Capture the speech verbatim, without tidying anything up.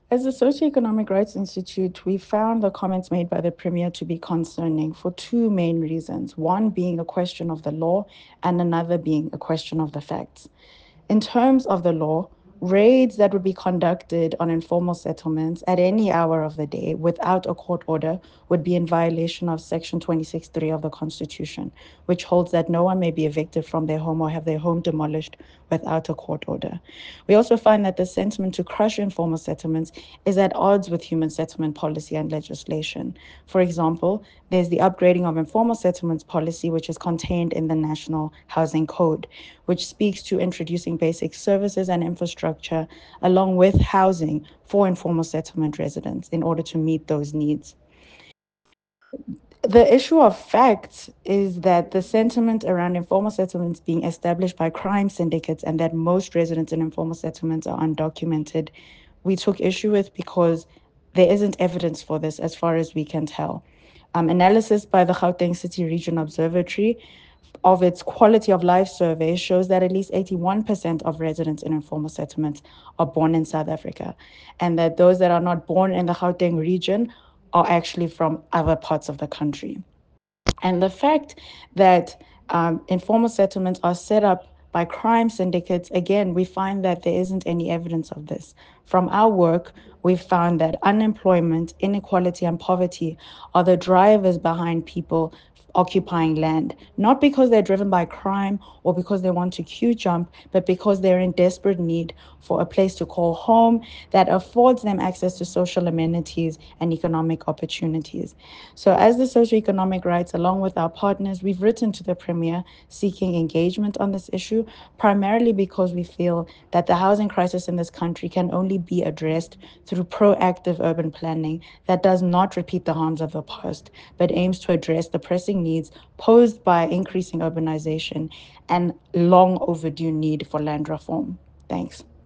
As the Socioeconomic Rights Institute, we found the comments made by the Premier to be concerning for two main reasons, one being a question of the law and another being a question of the facts. In terms of the law, raids that would be conducted on informal settlements at any hour of the day without a court order would be in violation of Section twenty-six point three of the Constitution, which holds that no one may be evicted from their home or have their home demolished without a court order. We also find that the sentiment to crush informal settlements is at odds with human settlement policy and legislation. For example, there's the upgrading of informal settlements policy, which is contained in the National Housing Code, which speaks to introducing basic services and infrastructure along with housing for informal settlement residents in order to meet those needs. The issue of facts is that the sentiment around informal settlements being established by crime syndicates and that most residents in informal settlements are undocumented, we took issue with because there isn't evidence for this as far as we can tell. Um, analysis by the Gauteng City Region Observatory of its quality of life survey shows that at least eighty-one percent of residents in informal settlements are born in South Africa, and that those that are not born in the Gauteng region are actually from other parts of the country. And the fact that um, informal settlements are set up by crime syndicates, again, we find that there isn't any evidence of this. From our work, we've found that unemployment, inequality, and poverty are the drivers behind people occupying land, not because they're driven by crime or because they want to queue jump, but because they're in desperate need for a place to call home that affords them access to social amenities and economic opportunities. So, as the socioeconomic rights, along with our partners, we've written to the Premier seeking engagement on this issue, primarily because we feel that the housing crisis in this country can only be addressed through proactive urban planning that does not repeat the harms of the past, but aims to address the pressing needs posed by increasing urbanization and long overdue need for land reform. Thanks.